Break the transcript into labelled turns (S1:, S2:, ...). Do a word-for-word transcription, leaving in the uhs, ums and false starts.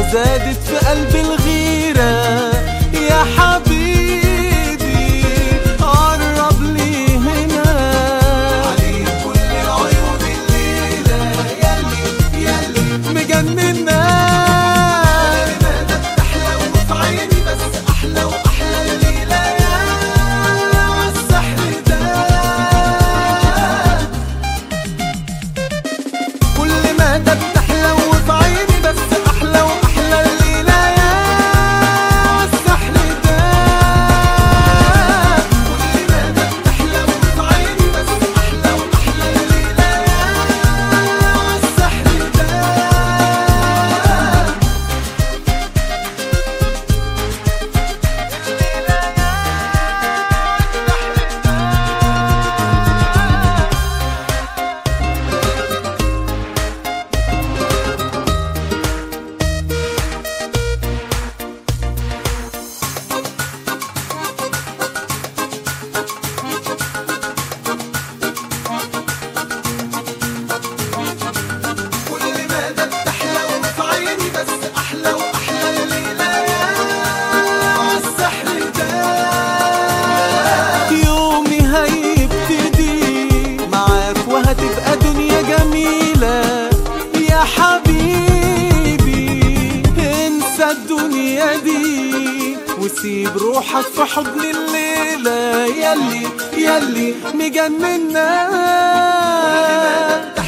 S1: زادت في قلبي الغيرة يا حبيبي قرب لي هنا عليك كل عيون الليلة ياللي ياللي مجننا لماذا بتحلى وفي عيني بس أحلى وأحلى الليلة يا عالسحر ده كل ما ده بتحلى وفي عيني بس أحلى وأحلى الليلة يا عالسحر ده كل ما ده بتحلى وفي عيني بس أحلى وأحلى الليلة يا عالسحر ده كل ما ده بتحلى وفي عيني بس أحلى وأحلى الليلة يا عالسحر ده يومي هيبتدي معاك وهتبقى دنيا جميلة يا حبيبي انسى الدنيا دي وسيب روحك في حضن الليلة ياللي ياللي مجننا